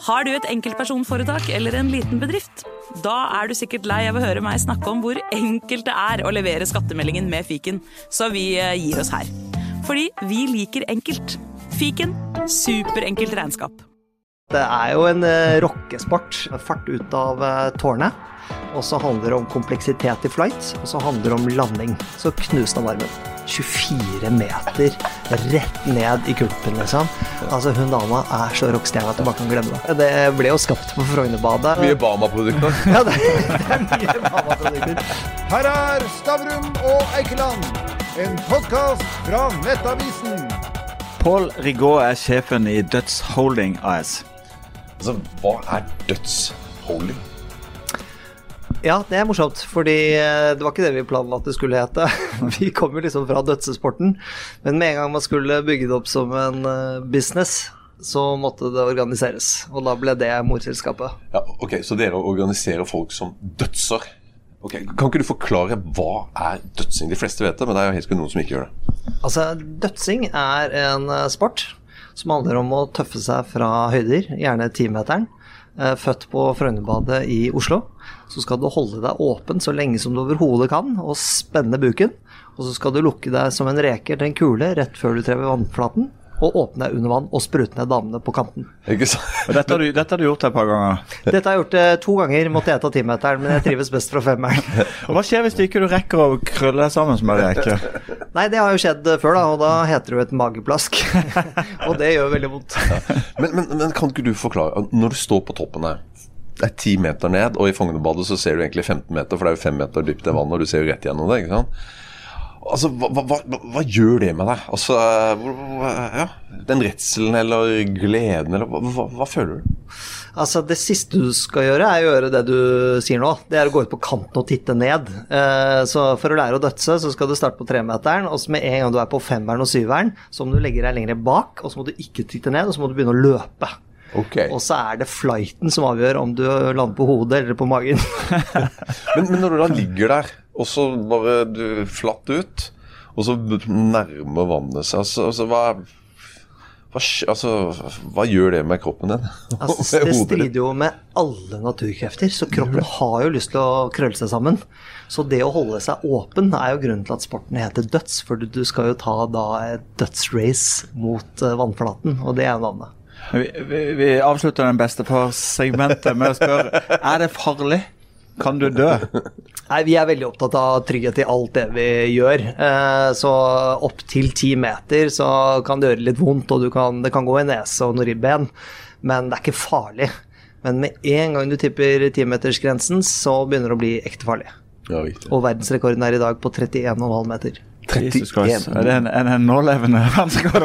Har du et enkeltpersonforetak eller en liten bedrift? Da du sikkert lei av å høre meg snakke om hvor enkelt det å levere skattemeldingen med Fiken, så vi gir oss her. Fordi vi liker enkelt. Fiken, superenkelt regnskap. Det jo en rockesport, fart ut av tårnet, og så handler det om kompleksitet I flight, og så handler det om landing. Så knuste han armen. 24 meter rett ned I kulpen, liksom. Altså, hun dama så rockstjerne at du bare kan glemme det. Det ble jo skapt på Frognerbadet. Mye Bama-produkter. Ja, det mye Bama-produkter. Her Stavrum og Eikeland, en podcast fra Nettavisen. Paul Rigaud sjefen I Dutz Holding AS. Altså, hva Dutz Holding? Ja, det morsomt, fordi det var ikke det vi planla at det skulle hete. Vi kom jo liksom fra dødsesporten, men med en gang man skulle bygge det opp som en business, så måtte det organiseres, og da ble det morselskapet. Ja, ok, så dere organiserer folk som dødser. Ok, kan ikke du forklare hva dødsing? De fleste vet det, men det jo helt sikkert noen som ikke gjør det. Altså, dødsing en sport som handler om å tøffe seg fra høyder, gjerne 10-meteren, født på Frognerbadet I Oslo. Så skal du holde deg åpen så lenge som du overhodet kan, og spenne buken. Og så skal du lukke deg som en reker til en kule rett før du trever vannflaten, og åpne deg under vann og sprute ned damene på kanten. Ikke sant? Og dette har du gjort et par ganger? Dette har jeg gjort 2 ganger, måtte jeg ta 10-meteren, men jeg trives best fra 5-meteren. Og hva skjer hvis du ikke rekker å krølle deg sammen som en reker? Nei, det har jo skjedd før da, og da heter det jo et mageplask. Og det gjør veldig vondt. Ja. Men kan ikke du forklare, når du står på toppen her, det 10 meter ned, og I Frognerbadet så ser du egentlig 15 meter, for det jo 5 meter dypt I vannet, og du ser jo rett gjennom det, ikke sant? Altså, hva gjør det med deg? Altså, ja, den redselen eller gleden, eller hva føler du? Altså, det siste du skal gjøre å gjøre det du sier nå. Det å gå ut på kanten og titte ned. Så for å lære å dødse, så skal du starte på 3-meteren, og så med en gang du på 5-eren og 7-eren, så må du legge deg lenger bak, og så må du ikke titte ned, og så må du begynne å løpe. Okay. Og så det flighten som avgjør om du lander på hodet eller på magen. men når du da ligger der, og så bare du flatt ut, og så nærmer vannet seg, hva gjør det med kroppen din? Altså, det strider jo med alle naturkrefter, så kroppen har jo lyst til å krølle seg sammen. Så det å holde seg åpen jo grunnen til at sporten heter døds, for du skal jo ta da et dødsrace mot vannflaten, og det navnet. Vi avslutter den beste segmentet med å spørre, det farlig? Kan du dø? Nei, vi veldig opptatt av trygghet I alt det vi gjør. Så opp til 10 meter så kan det gjøre litt vondt, og det kan gå I nese og noen ribben, men det ikke farlig. Men med en gang du tipper 10-metersgrensen, så begynner det å bli ekte farlig. Ja, riktig. Og verdensrekorden I dag på 31,5 meter. 31. Det en nålevende vanskere?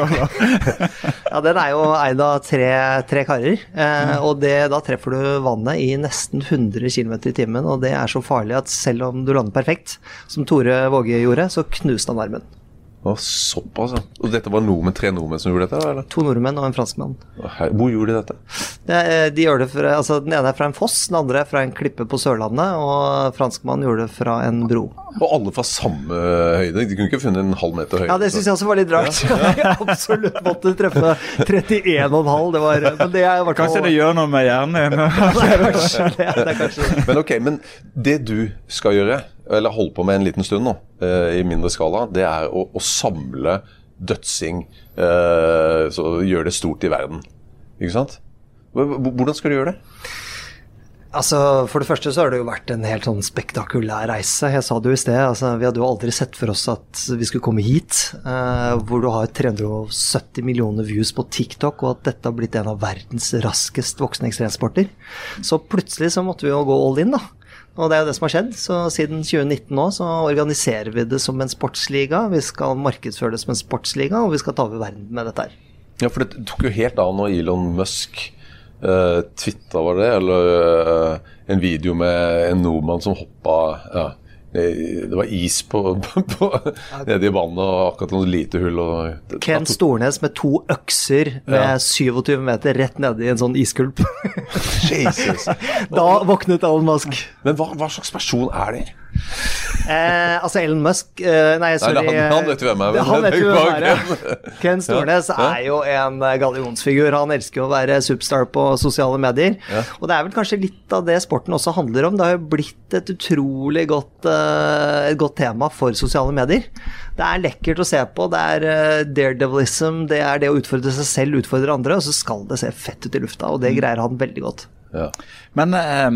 Ja, den jo eid av tre karer, og da treffer du vannet I nesten 100 km I timen, og det så farlig at selv om du lander perfekt, som Tore Våge gjorde, så knuste han armen. Såpass, ja. Og dette var 3 nordmenn som gjorde dette, eller? 2 nordmenn og en franskmann. Hvor gjorde de dette? De gjør det den ene fra en foss, den andre fra en klippe på Sørlandet, og franskmann gjorde det fra en bro. Og alle fra samme høyde? De kunne ikke funnet en halv meter høyde? Ja, det synes jeg også var litt rart. Jeg absolutt måtte treffe 31,5, men det I hvert fall... Kanskje det gjør noe med hjernen? Kanskje det. Men ok, men det du skal gjøre, eller holde på med en liten stund nå, I mindre skala, det å samle dødsing, så gjøre det stort I verden. Ikke sant? Hvordan skal du gjøre det? Altså, for det første så har det jo vært en helt sånn spektakulær reise. Jeg sa det jo I sted, altså, vi hadde jo aldri sett for oss at vi skulle komme hit, hvor du har 370 millioner views på TikTok, og at dette har blitt en av verdens raskest voksne ekstremsporter. Så plutselig så måtte vi jo gå all in da. Og det jo det som har skjedd, så siden 2019 nå så organiserer vi det som en sportsliga, vi skal markedsføre det som en sportsliga, og vi skal ta over verden med dette her. Ja, for det tok jo helt av når Elon Musk Twitter var det, eller en video med en nordmann som hoppet, det var is på nede I vannet og akkurat noen lite hull. Ken Stornes med 2 økser med 27 meter rett nede I en sånn iskulp. Jesus. Da våknet Elon Musk. Men hva slags person det? Altså Elon Musk Nei, sorry. Han vet jo hvem jeg er. Han vet jo hvem jeg er. Ken Stornes er jo en gallionsfigur. Han elsker å være superstar på sosiale medier. Og det er vel kanskje litt av det sporten også handler om. Det har jo blitt et utrolig godt tema for sosiale medier. Det er lekkert å se på. Det er daredevilism. Det er det å utfordre seg selv, utfordre andre, og så skal det se fett ut i lufta, og det greier han veldig godt. Ja. Men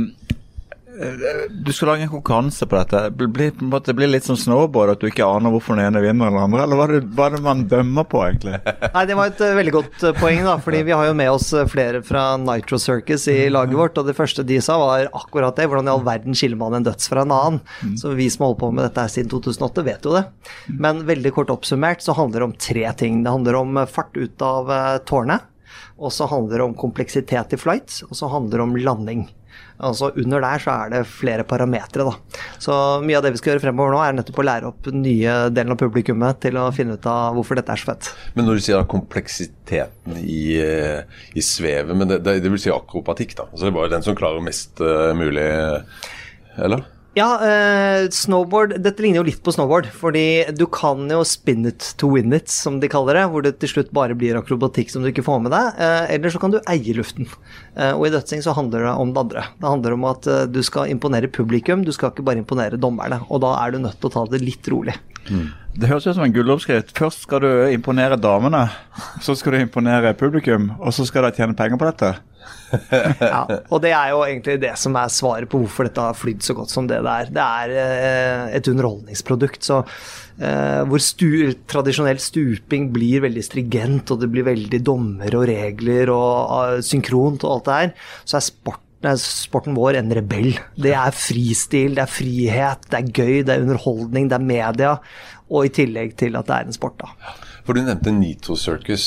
du skal lage en konkurranse på dette. Det blir litt som snowboard, at du ikke aner hvorfor den ene vinner eller andre, eller hva er det man dømmer på egentlig? Nei, det var et veldig godt poeng da, fordi vi har jo med oss flere fra Nitro Circus i laget vårt, og det første de sa var akkurat det, hvordan i all verden skiller man en døds fra en annen. Så vi som holder på med dette her siden 2008 vet jo det. Men veldig kort oppsummert så handler det om 3 ting. Det handler om fart ut av tårnet, og så handler det om kompleksitet i flight, og så handler det om landing. Altså under der så er det flere parametre da. Så mye av det vi skal gjøre fremover nå er nettopp å lære opp nye delen av publikummet til å finne ut av hvorfor dette er så fett. Men når du sier kompleksiteten i svevet, men det vil si akrobatikk da. Altså det er bare den som klarer mest mulig, eller? Ja, snowboard, dette ligner jo litt på snowboard, fordi du kan jo spin it to win it, som de kaller det, hvor det til slutt bare blir akrobatikk som du ikke får med deg, eller så kan du eie luften. Og i dødsing så handler det om det andre. Det handler om at du skal imponere publikum, du skal ikke bare imponere dommerne, og da er du nødt til å ta det litt rolig. Det høres ut som en gulloppskrift. Først skal du imponere damene, så skal du imponere publikum, og så skal de tjene penger på dette. Ja, og det er jo egentlig det som er svaret på hvorfor dette har flydd så godt som det er. Det er et underholdningsprodukt, så hvor tradisjonell stuping blir veldig stringent, og det blir veldig dommer og regler og synkront og alt det her, så er sporten vår en rebell. Det er fristil, det er frihet, det er gøy, det er underholdning, det er media, og i tillegg til at det er en sport da. For du nevnte Nitro Circus.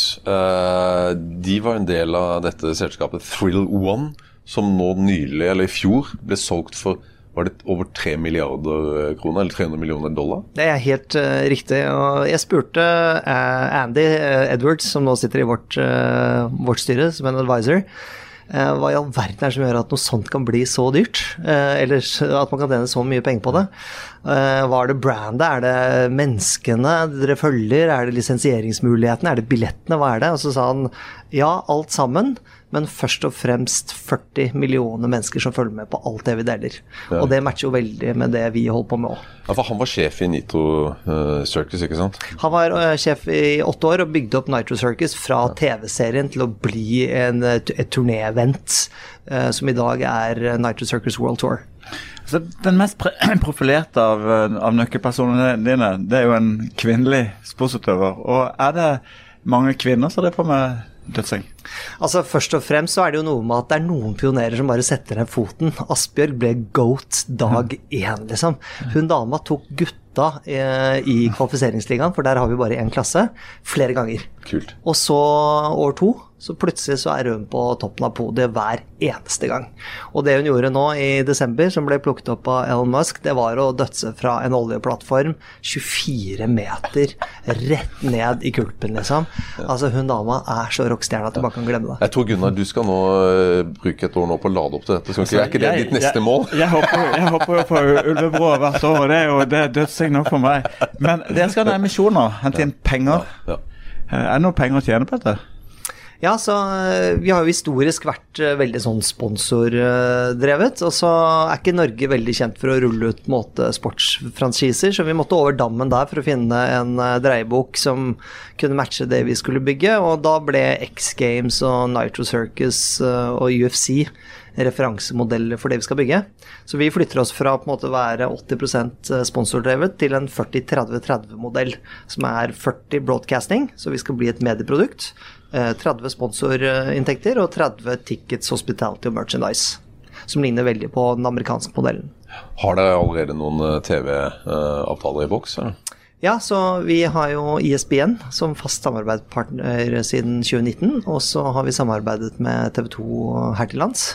De var en del av dette selskapet Thrill One, som nå nylig, eller i fjor, ble solgt for, var det over 3 milliarder kroner, eller 300 millioner dollar? Det er helt riktig, og jeg spurte Andy Edwards, som nå sitter i vårt styre som en advisor, hva i all verden er det som gjør at noe sånt kan bli så dyrt, eller at man kan tjene så mye penger på det. Hva er det brandet? Er det menneskene dere følger? Er det lisensieringsmulighetene? Er det billettene? Hva er det? Og så sa han, ja, alt sammen, men først og fremst 40 millioner mennesker som følger med på alt det vi deler. Ja. Og det matcher jo veldig med det vi holder på med også. Ja, for han var sjef i Nitro Circus, ikke sant? Han var sjef i 8 år og bygde opp Nitro Circus fra TV-serien til å bli et turné-event, som i dag er Nitro Circus World Tour. Så den mest profilerte av nøkkelpersonene dine, det er jo en kvinnelig sportsutøver. Og er det mange kvinner som er på med dødsing? Altså først og fremst så er det jo noe med at det er noen pionerer som bare setter ned foten. Asbjørg ble GOAT dag 1 liksom. Hun dama tok gutta i kvalifiseringsligaen, for der har vi bare en klasse, flere ganger. Kult. Og så år 2, så plutselig så er hun på toppen av podiet hver eneste gang. Og det hun gjorde nå i desember, som ble plukket opp av Elon Musk, det var å dødse fra en oljeplattform 24 meter rett ned i kulpen liksom. Altså hun dama er så rockstjerne at du bare kan glemme det. Jeg tror Gunnar, du skal nå bruke et år nå på å lade opp til dette. Er ikke det ditt neste mål? Jeg håper jo på Ulvebrå hvert år, og det er dødsing nok for meg. Men dere skal ha emisjoner, hente inn penger. Ja. Er det noen penger å tjene på dette? Ja, så vi har jo historisk vært veldig sånn sponsordrevet, og så er ikke Norge veldig kjent for å rulle ut sportsfranchiser, så vi måtte over dammen der for å finne en dreiebok som kunne matche det vi skulle bygge, og da ble X Games og Nitro Circus og UFC referansemodeller for det vi skal bygge. Så vi flytter oss fra på en måte å være 80% sponsordrevet til en 40-30-30-modell, som er 40 broadcasting, så vi skal bli et medieprodukt, 30 sponsorinntekter og 30 tickets, hospitality og merchandise, som ligner veldig på den amerikanske modellen. Har dere allerede noen TV-avtaler i boks, eller? Ja, så vi har jo ESPN som fast samarbeidspartner siden 2019, og så har vi samarbeidet med TV 2 her til lands.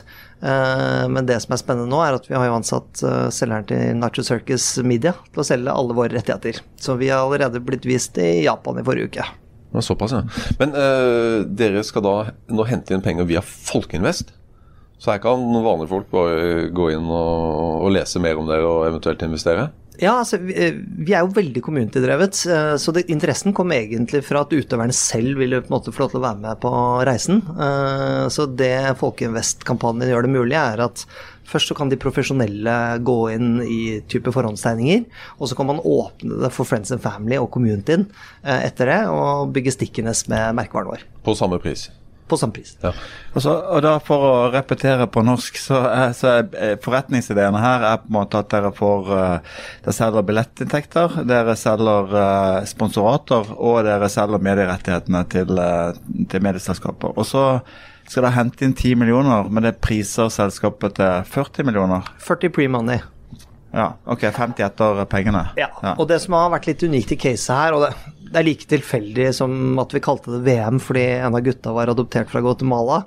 Men det som er spennende nå er at vi har jo ansatt selgeren til Nitro Circus Media til å selge alle våre rettigheter. Så vi har allerede blitt vist i Japan i forrige uke. Ja, såpass, ja. Men dere skal da nå hente inn penger via Folkinvest? Så her kan vanlige folk bare gå inn og lese mer om dere og eventuelt investere? Ja, altså, vi jo veldig community-drevet, så interessen kom egentlig fra at utøverne selv ville på en måte få lov til å være med på reisen. Så det Folkeinvest-kampanjen gjør det mulig at først så kan de profesjonelle gå inn i type forhåndstegninger, og så kan man åpne det for Friends and Family og communityen etter det, og bygge stickenes med merkevaren vår. På samme pris? På samme pris. Ja. Og da for å repetere på norsk, så forretningsideene her på en måte at dere selger billettinntekter, dere selger sponsorater, og dere selger medierettighetene til medieselskaper. Og så skal dere hente inn 10 millioner, men det priser selskapet til 40 millioner. 40 pre-money. Ja, ok, 50 etter pengene. Ja, og det som har vært litt unikt i caset her, og det like tilfeldig som at vi kalte det VM fordi en av gutta var adoptert fra Guatemala,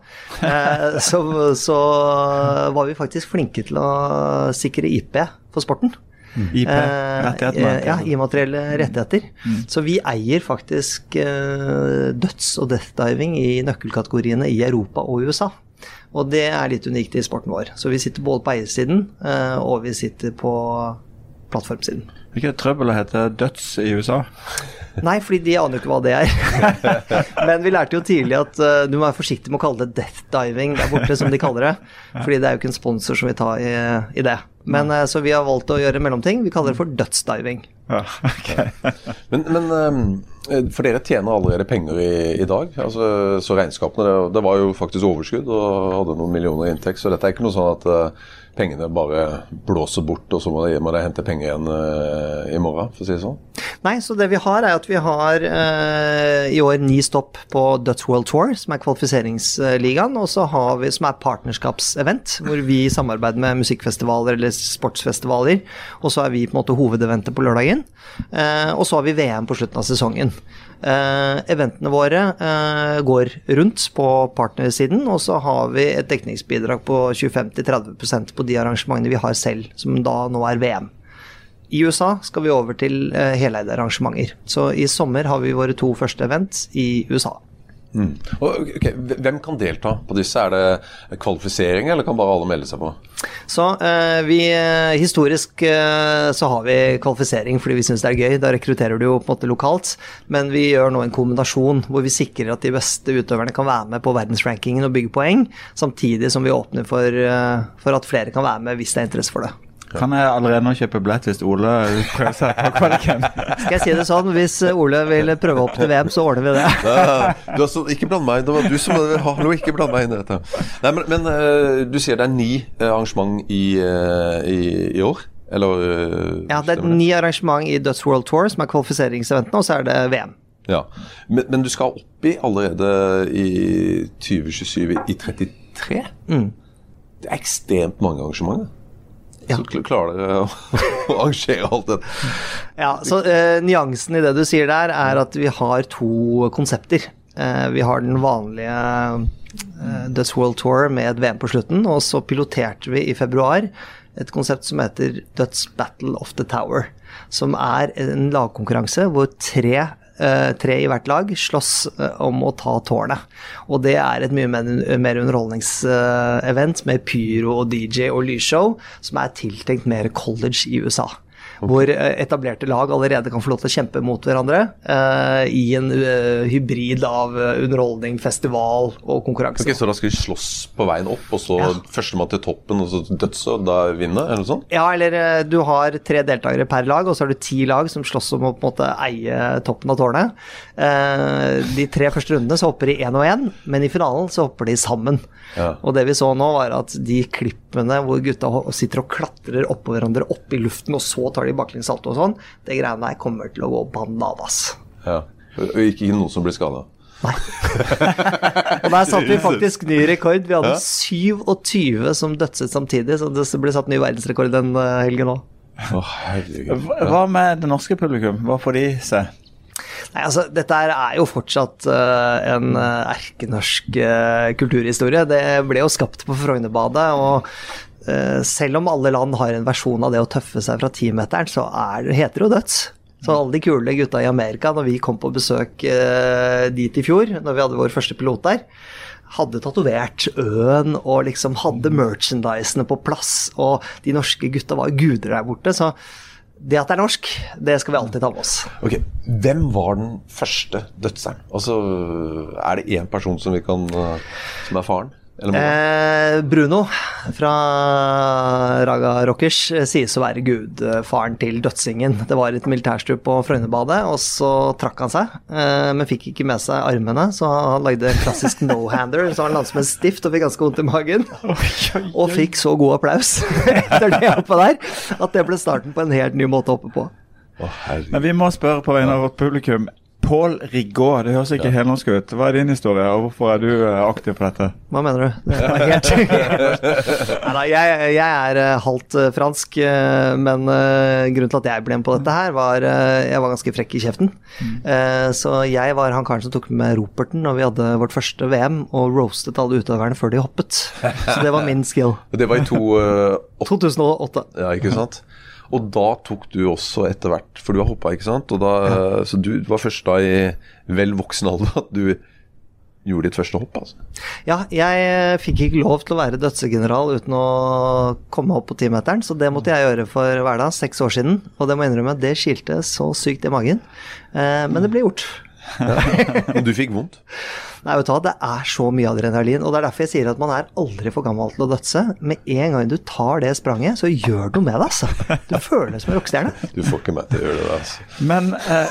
så var vi faktisk flinke til å sikre IP for sporten. IP-rettigheter? Ja, immaterielle rettigheter. Så vi eier faktisk døds- og death-diving i nøkkelkategoriene i Europa og USA. Og det litt unikt i sporten vår. Så vi sitter både på eiersiden, og vi sitter på plattformsiden. Ikke det trøbbel å hete døds i USA? Nei, fordi de aner jo ikke hva det Men vi lærte jo tidlig at du må være forsiktig med å kalle det death diving der borte, som de kaller det. Fordi det jo ikke en sponsor som vil ta i det. Men så vi har valgt å gjøre mellomting. Vi kaller det for dødsdiving. Ja, ok. Men for dere tjener allerede penger i dag. Altså, så regnskapene, det var jo faktisk overskudd og hadde noen millioner i inntekt. Så dette ikke noe sånn at pengene bare blåser bort, og så må de hente penger igjen i morgen, for å si det sånn. Nei, så det vi har at vi har i år 9 stopp på Dutch World Tour, som kvalifiseringsligaen, og så har vi, som partnerskapsevent, hvor vi samarbeider med musikkfestivaler eller sportsfestivaler, og så vi på en måte hovedeventet på lørdagen, og så har vi VM på slutten av sesongen. Eventene våre går rundt på partnersiden, og så har vi et dekningsbidrag på 25-30% på de arrangementene vi har selv, som da nå VM. I USA skal vi over til heleide arrangementer. Så i sommer har vi våre 2 første event i USA. Okay, hvem kan delta på disse? Det kvalifisering, eller kan bare alle melde seg på? Så historisk så har vi kvalifisering fordi vi synes det gøy. Da rekrutterer du jo på en måte lokalt, men vi gjør nå en kombinasjon hvor vi sikrer at de beste utøverne kan være med på verdensrankingen og bygge poeng, samtidig som vi åpner for at flere kan være med hvis det interesse for det. Kan jeg allerede nå kjøpe billett hvis Ole prøver seg på kvaliken? Skal jeg si det sånn, hvis Ole vil prøve opp til VM, så ordner vi det. Du ikke bland meg, det var du som hallo, ikke bland meg inn i dette. Nei, men du sier det 9 arrangement i år? Eller, ja, det 9 arrangement i Dutch World Tour, som kvalifiseringseventene, og så det VM. Ja, men du skal opp i allerede i 2027 i 33? Det ekstremt mange arrangementer. Ja. Så klarer dere å arrangere alt det. Ja, så nyansen i det du sier der at vi har 2 konsepter. Vi har den vanlige Dutch World Tour med et VM på slutten, og så piloterte vi i februar et konsept som heter Dutch Battle of the Tower, som en lagkonkurranse hvor 3 i hvert lag slåss om å ta tårnet. Og det et mye mer underholdningsevent med pyro og DJ og lysshow, som tiltenkt mer college i USA. Hvor etablerte lag allerede kan få lov til å kjempe mot hverandre i en hybrid av underholdning, festival og konkurranse. Ok, så da skal vi slåss på veien opp, og så førstemann til toppen, og så døds, og da vinner, eller noe sånt? Ja, eller du har 3 deltakere per lag, og så har du 10 lag som slåss om å på en måte eie toppen av tårnet. De 3 første rundene så hopper de 1 og 1, men i finalen så hopper de sammen. Ja. Og det vi så nå var at de klippene hvor gutta sitter og klatrer opp på hverandre opp i luften, og så tar de baklengssalto og sånn, det greiene der kommer til å gå bananas. Ja, og ikke noen som blir skadet. Nei. Og der satt vi faktisk ny rekord. Vi hadde 27 som dødset samtidig, så det ble satt ny verdensrekord den helgen også. Herregud. Hva med det norske publikum? Hva får de se? Nei, altså, dette jo fortsatt en erkenorsk kulturhistorie. Det ble jo skapt på Frognerbadet, og selv om alle land har en versjon av det å tøffe seg fra 10-meteren, så heter det jo døds. Så alle de kule gutta i Amerika, når vi kom på besøk dit i fjor, når vi hadde vår første pilot der, hadde tatovert øen og liksom hadde merchandisene på plass, og de norske gutta var guder der borte, så Det at det norsk, det skal vi alltid ta med oss. Ok, hvem var den første dødseren? Altså, det en person som som faren? Eller Bruno fra Raga Rockers sies å være gudfaren til dødsingen. Det var et militærstup på Frøynebadet, og så trakk han seg, men fikk ikke med seg armene, så han lagde en klassisk no-hander, så han landet som en stift og fikk ganske vondt i magen, og fikk så god applaus etter det oppe der, at det ble starten på en helt ny måte oppe på. Men vi må spørre på vegne av vårt publikum, Paul Rigaud, det høres ikke helt norsk ut. Hva din historie, og hvorfor du aktiv på dette? Hva mener du? Det helt... Neida, jeg halvt fransk, men grunnen til at jeg ble med på dette her var, jeg var ganske frekk i kjeften. Så jeg var han karen som tok med Roperten når vi hadde vårt første VM, og roastet alle utøverne før de hoppet. Så det var min skill. Det var i 2008. Ja, ikke sant? Og da tok du også etter hvert, for du har hoppet, ikke sant? Og da, så du var først da i vel voksen alder at du gjorde ditt første hopp, altså? Ja, jeg fikk ikke lov til å være dødsegeneral uten å komme opp på 10-meteren, så det måtte jeg gjøre for hver dag, 6 år siden. Og det må jeg innrømme, det skilte så sykt i magen. Men det ble gjort. Og du fikk vondt? Nei, vet du hva, det så mye adrenalin, og det derfor jeg sier at man aldri for gammel til å dødse. Med en gang du tar det spranget, så gjør du med det, altså. Du føler deg som en rockstjerne. Du får ikke meg til å gjøre det, altså. Men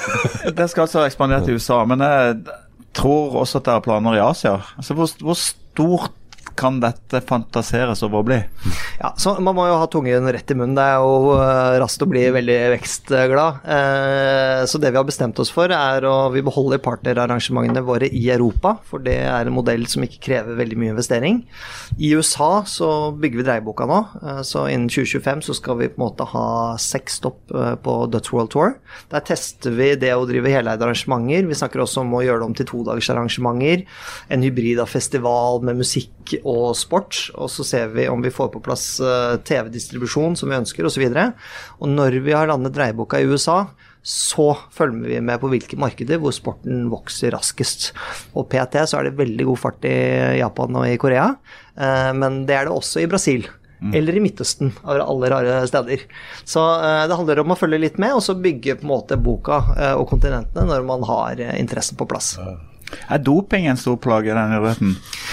det skal altså ekspandere til USA, men jeg tror også at det planer i Asia. Altså, hvor stort kan dette fantaseres over å bli? Ja, så man må jo ha tungen rett i munnen. Det jo raskt å bli veldig vekstglad. Så det vi har bestemt oss for vi beholder partnerarrangementene våre i Europa, for det en modell som ikke krever veldig mye investering. I USA så bygger vi dreieboka nå, så innen 2025 så skal vi på en måte ha 6 stopp på Dutch World Tour. Der tester vi det å drive heleide arrangementer. Vi snakker også om å gjøre det om til 2-dagers arrangementer, en hybrid av festival med musikk og sport, og så ser vi om vi får på plass TV-distribusjon som vi ønsker, og så videre. Og når vi har landet dreieboka i USA, så følger vi med på hvilke markeder hvor sporten vokser raskest. Og PT så det veldig god fart i Japan og i Korea, men det det også i Brasil. Eller i Midtøsten, av alle rare steder. Så det handler om å følge litt med, og så bygge på en måte boka og kontinentene når man har interessen på plass. Doping en stor plage i den idretten?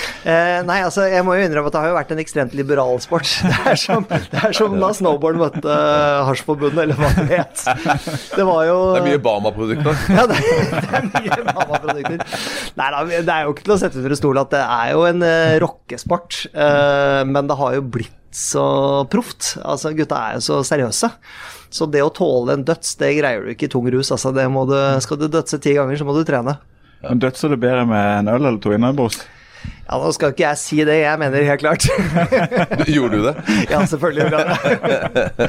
Nei, altså, jeg må jo innrømme at det har jo vært en ekstremt liberal sport. Det som da snowboard møtte Hasjforbundet, eller hva det het. Det var jo... Det mye Bama-produkter. Ja, det mye Bama-produkter. Nei, det jo ikke til å sette under en stol at det jo en rockesport, men det har jo blitt så proft. Altså, gutta jo så seriøse. Så det å tåle en døds, det greier du ikke i tung rus. Altså, skal du dødse 10 ganger, så må du trene. Men dødser du bedre med en øl eller 2 innabords? Ja, nå skal ikke jeg si det, jeg mener helt klart. Gjorde du det? Ja, selvfølgelig gjorde jeg det.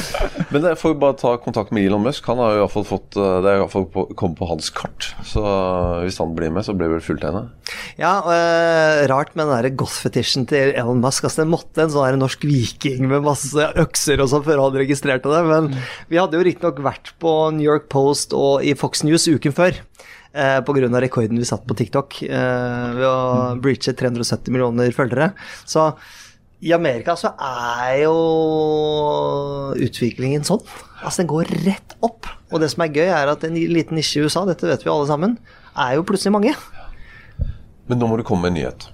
Men jeg får jo bare ta kontakt med Elon Musk. Han har jo i hvert fall fått, det i hvert fall kommet på hans kart. Så hvis han blir med, så blir det vel fulltegnet. Ja, rart med den der goth-fetisjen til Elon Musk. Altså, det måtte en sånn her norsk viking med masse økser og sånn før han registrerte det. Men vi hadde jo riktig nok vært på New York Post og i Fox News uken før. På grunn av rekorden vi satt på TikTok ved å breache 370 millioner følgere. Så i Amerika så jo utviklingen sånn. Altså den går rett opp. Og det som gøy at en liten nisje i USA, dette vet vi alle sammen, jo plutselig mange. Men nå må du komme med en nyhet.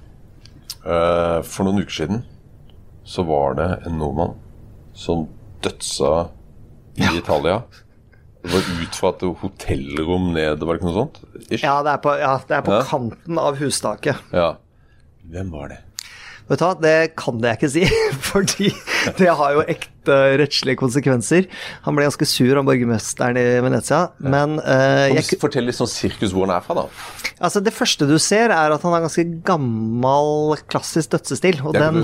For noen uker siden så var det en nordmann som dødsa i Italia. Det var ut fra et hotellrom ned, var det ikke noe sånt? Ish? Ja, det på kanten av hustaket. Ja. Hvem var det? Vet du hva, det kan jeg ikke si, fordi det har jo ekte rettslige konsekvenser. Han ble ganske sur om borgermesteren i Venezia, men... Fortell litt sånn sirkus hvor han fra da. Altså, det første du ser at han har ganske gammel, klassisk dødsestil, og den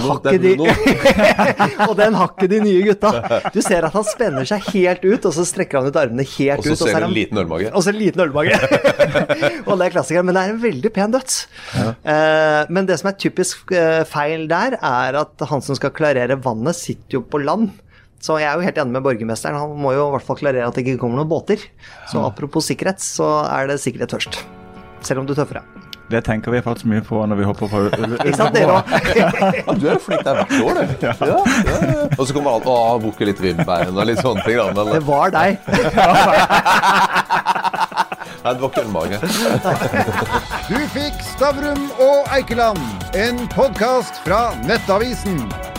har ikke de nye gutta. Du ser at han spenner seg helt ut, og så strekker han ut armene helt ut. Og så ser du en liten ølmage. Og så en liten ølmage. Og det klassikeren, men det en veldig pen døds. Ja. Men det som typisk feil der, at han som skal klarere vannet sitter jo på land. Så jeg jo helt enig med borgermesteren, han må jo i hvert fall klarere at det ikke kommer noen båter. Så apropos sikkerhet, så det sikkerhet først. Selv om du tøffer deg. Det tenker vi faktisk mye på når vi hopper på Ikke sant, dere også? Ja, du er flink der hvert år, du. Ja. Og så kommer alt, bukke litt ribbein og litt sånne ting. Da, men... Det var deg. Nei, det var ikke en mage. Du fikk Stavrum og Eikeland, en podcast fra Nettavisen.